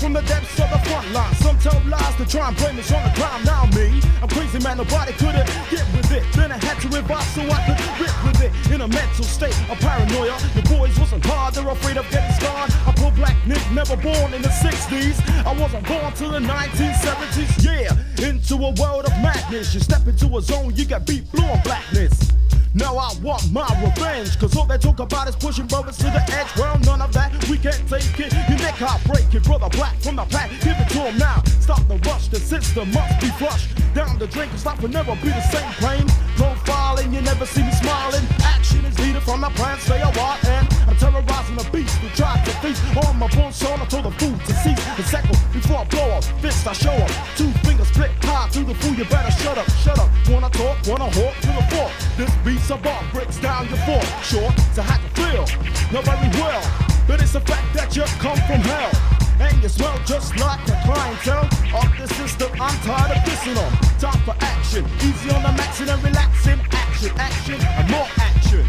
from the depths of the front line. Some tell lies to try and blame us on the crime. Now me, I'm crazy man, nobody could've get with it. Then I had to revive so I could rip with it. In a mental state of paranoia, the boys wasn't hard, they're afraid of getting scarred. I pull black Nick, never born in the 60s. I wasn't born till the 1970s. Yeah, into a world of madness. You step into a zone, you get beat blue on blackness. Now I want my revenge, cause all they talk about is pushing brothers to the edge. Well, none of that, we can't take it. Your neck I'll break it, brother black from the pack. Give it to him now, stop the rush, the system must be flushed. Down the drain, cause life will never be the same. Plain profiling, you never see me smiling. Action is needed from the plan, stay a while. And I'm terrorizing the beast who tried to feast on my bone soul. I told the food to cease. A second before I blow up, fist I show up. 2 fingers split high to the fool, you better shut up, shut up. Wanna talk, wanna hawk to the fork. This beat's a bar, breaks down your fork. Sure, it's a how to feel, not very well. But it's a fact that you come from hell. And you smell just like a clientele of the system. I'm tired of dissing on. Time for action. Easy on the maxing and relaxing. Action, action, and more action.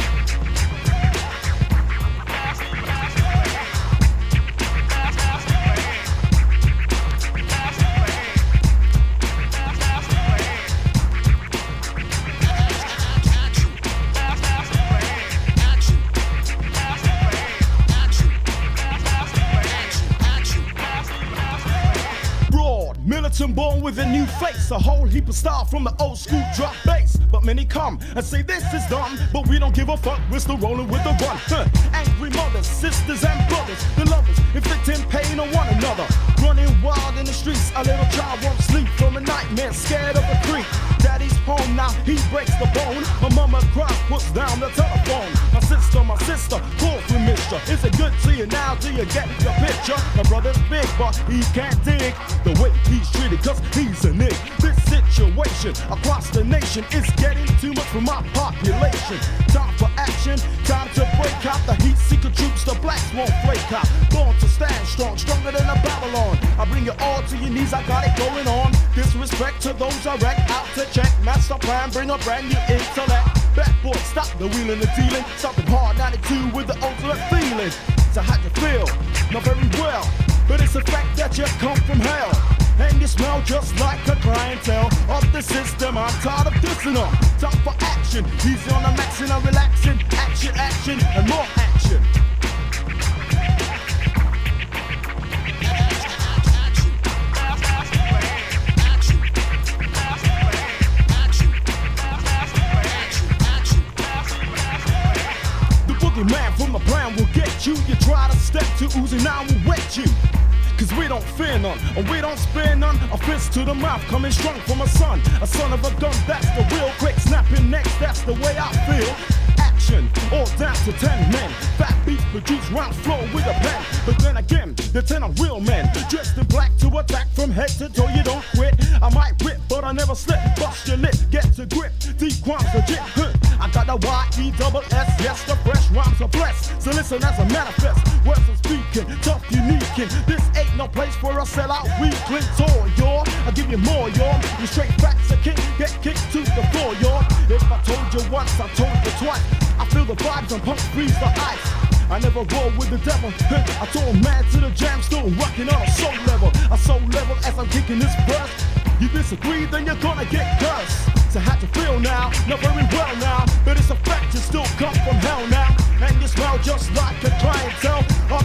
Militant born with a new face, a whole heap of style from the old school drop bass. But many come and say this is dumb, but we don't give a fuck, we're still rolling with the run. Angry mothers, sisters and brothers, the lovers, inflicting pain on one another. Running wild in the streets, a little child won't sleep from a nightmare, scared of a creep. Daddy's home now, he breaks the bone. My mama cries, puts down the telephone. My sister, call for mister. Is it good to you now? Do you get the picture? My brother's big, but he can't dig the way he's treated, cause he's a nigga. This situation across the nation is getting too much for my population. Time for action, time to break out the heat seeker troops, the blacks won't flake out. Born to stand strong, stronger than a Babylon. I bring you all to your knees, I got it going on. Disrespect to those I wreck, out to check. Master plan, bring a brand new intellect. Bad boy, stop the wheeling and dealing. Something hard 92 with the ultimate feeling. So how you feel? Not very well, but it's a fact that you come from hell. And you smell just like a clientele of the system. I'm tired of dissing them. Time for action. Easy on the maxing and relaxing. Action, action, and more action. The man from the plan will get you. You try to step to Uzi, now we'll wet you. Cause we don't fear none, and we don't spare none. A fist to the mouth, coming strong from a son of a gun, that's the real. Quick snapping next, that's the way I feel. Action, all down to 10 men. Fat beats produce rounds flow with a pen. But then again, the 10 are real men, dressed in black to attack from head to toe. You don't quit, I might rip, but I never slip. Bust your lip, get to grip, deep crimes legit. I got the Y-E-double-S, yes, the fresh rhymes are blessed. So listen as I manifest, words I'm speaking, tough, unique. And this ain't no place for a sellout weakling. Tour, y'all, I'll give you more, y'all. You straight facts, a king, get kicked to the floor, y'all. If I told you once, I told you twice. I feel the vibes and punk freeze the ice. I never roll with the devil. I told mad to the jam, still rocking on a soul level. A soul level as I'm kicking this verse. You disagree, then you're gonna get cursed. So how you feel now? Not very well now, but it's a fact you still come from hell now. And you smell just like a clientele of